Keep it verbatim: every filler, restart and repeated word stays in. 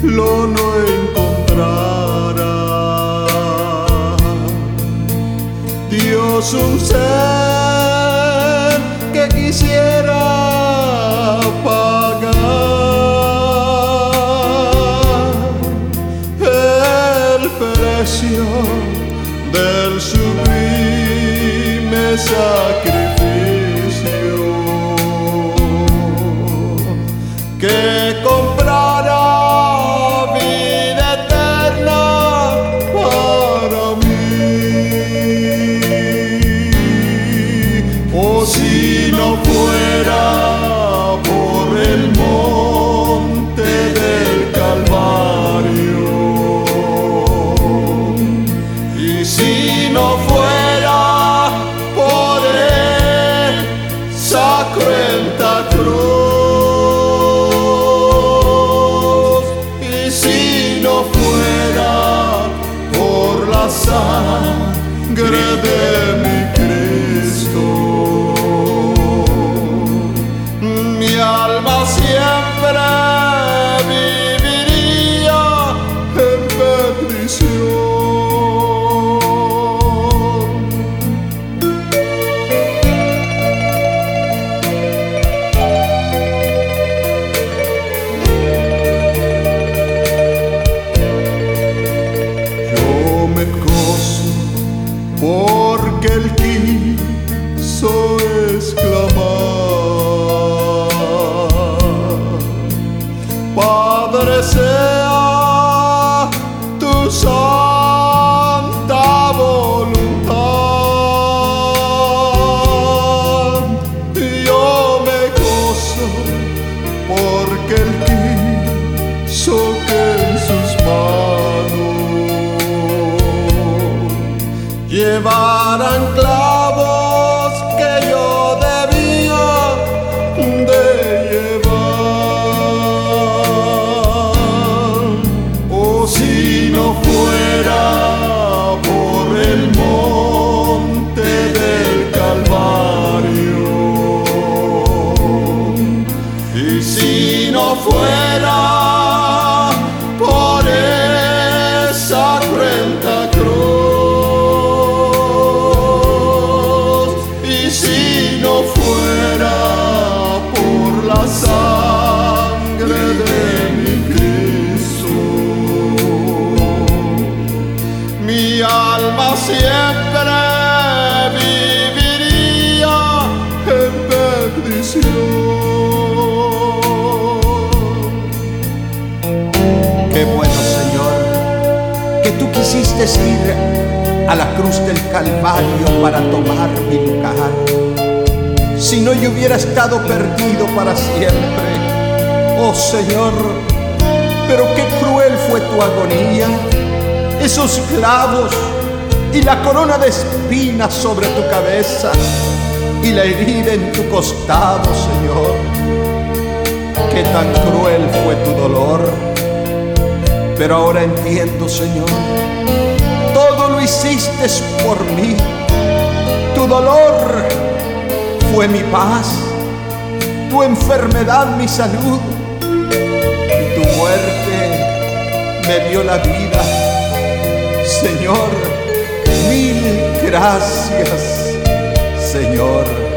lo no encontrará. Dios, un ser que quisiera pagar el precio del sublime sacrificio que comprará vida eterna para mí. Oh, si no fuera por el monte del Calvario, y si no fuera por esa cruenta cruz, y si no fuera por la sangre de mi Cristo, mi alma siempre viviría en perdición. Porque Él quiso exclamar: Padre, sea tu santa voluntad. Y yo me gozo porque Él quiso que en sus manos llevaran clavos que yo debía de llevar. Oh, si no fuera por el monte del Calvario, y si no fuera por esa cruenta cruz, si no fuera por la sangre de mi Cristo, mi alma siempre viviría en perdición. Qué bueno, Señor, que tú quisiste ir a la cruz del Calvario para tomar mi lugar. Si no, yo hubiera estado perdido para siempre. Oh Señor, pero qué cruel fue tu agonía, esos clavos y la corona de espinas sobre tu cabeza y la herida en tu costado, Señor. Qué tan cruel fue tu dolor. Pero ahora entiendo, Señor, todo lo hiciste por mí. Tu dolor fue mi paz, tu enfermedad mi salud, y tu muerte me dio la vida. Señor, mil gracias, Señor.